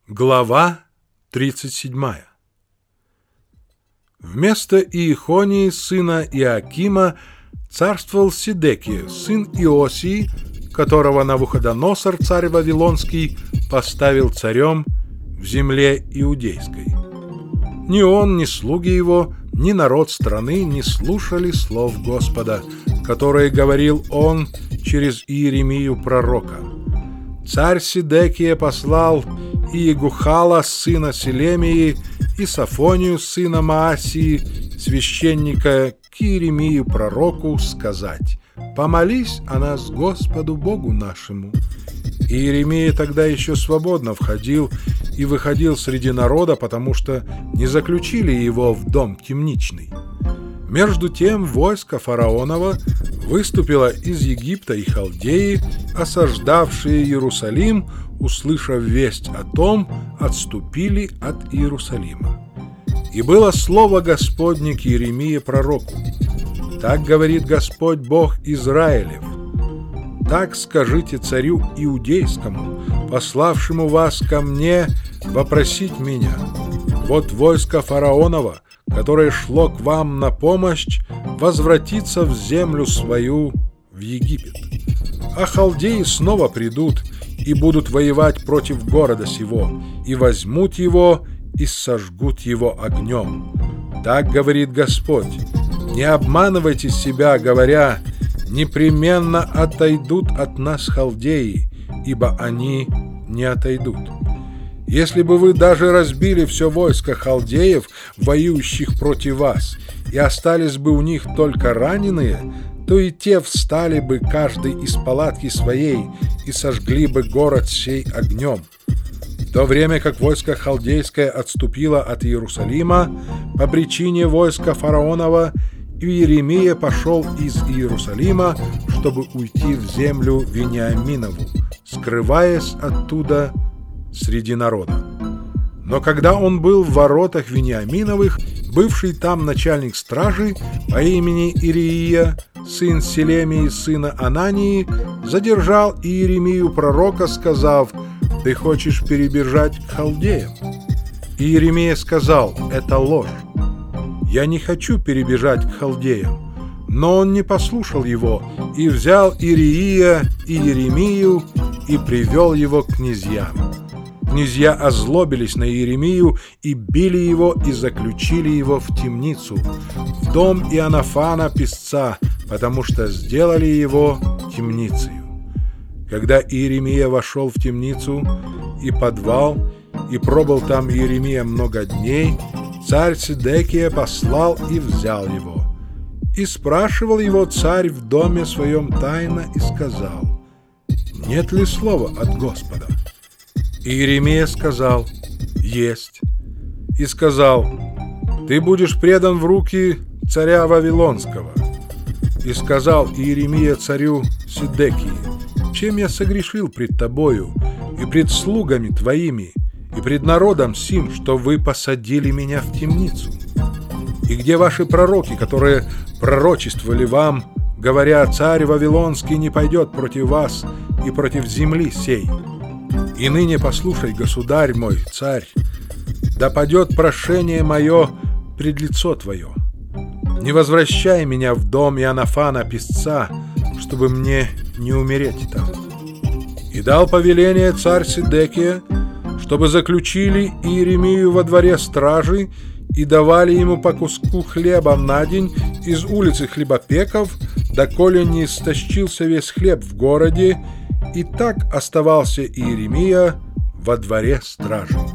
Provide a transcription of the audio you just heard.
Глава 37. Вместо Иехонии, сына Иоакима, царствовал Сидекия, сын Иосии, которого Навуходоносор, царь Вавилонский, поставил царем в земле иудейской. Ни он, ни слуги его, ни народ страны не слушали слов Господа, которые говорил он через Иеремию пророка. Царь Сидекия послал Иегухала, сына Селемии, и Софонию, сына Маасии, священника, к Иеремию пророку сказать: «Помолись о нас Господу Богу нашему». Иеремия тогда еще свободно входил и выходил среди народа, потому что не заключили его в дом темничный. Между тем войско фараонова выступило из Египта и Халдеи, осаждавшие Иерусалим, услышав весть о том, отступили от Иерусалима. И было слово Господне к Иеремии пророку: «Так говорит Господь Бог Израилев: так скажите царю иудейскому, пославшему вас ко мне вопросить меня: вот войско фараонова, которое шло к вам на помощь, возвратится в землю свою, в Египет. А халдеи снова придут и будут воевать против города сего, и возьмут его, и сожгут его огнем. Так говорит Господь: не обманывайте себя, говоря: непременно отойдут от нас халдеи, ибо они не отойдут. Если бы вы даже разбили все войско халдеев, воюющих против вас, и остались бы у них только раненые, то и те встали бы каждый из палатки своей и сожгли бы город сей огнем. В то время как войско халдейское отступило от Иерусалима по причине войска фараонова, Иеремия пошел из Иерусалима, чтобы уйти в землю Вениаминову, скрываясь оттуда среди народа. Но когда он был в воротах Вениаминовых, бывший там начальник стражи по имени Ириия, сын Селемии, сына Анании, задержал Иеремию пророка, сказав: «Ты хочешь перебежать к халдеям?» Иеремия сказал: «Это ложь. Я не хочу перебежать к халдеям». Но он не послушал его, и взял Ириия и Иеремию и привел его к князьям. Князья озлобились на Иеремию и били его и заключили его в темницу, в дом Иоаннафана писца, потому что сделали его темницею. Когда Иеремия вошел в темницу и подвал, и пробыл там Иеремия много дней, царь Сидекия послал и взял его. И спрашивал его царь в доме своем тайно и сказал: «Нет ли слова от Господа?» Иеремия сказал: «Есть». И сказал: «Ты будешь предан в руки царя Вавилонского». И сказал Иеремия царю Сидекии: «Чем я согрешил пред тобою и пред слугами твоими и пред народом сим, что вы посадили меня в темницу? И где ваши пророки, которые пророчествовали вам, говоря: царь Вавилонский не пойдет против вас и против земли сей? И ныне послушай, государь мой, царь, да падет прошение мое пред лицо твое. Не возвращай меня в дом Иоаннафана писца, чтобы мне не умереть там». И дал повеление царь Сидекия, чтобы заключили Иеремию во дворе стражи и давали ему по куску хлеба на день из улицы хлебопеков, доколе не истощился весь хлеб в городе, и так оставался Иеремия во дворе стражи.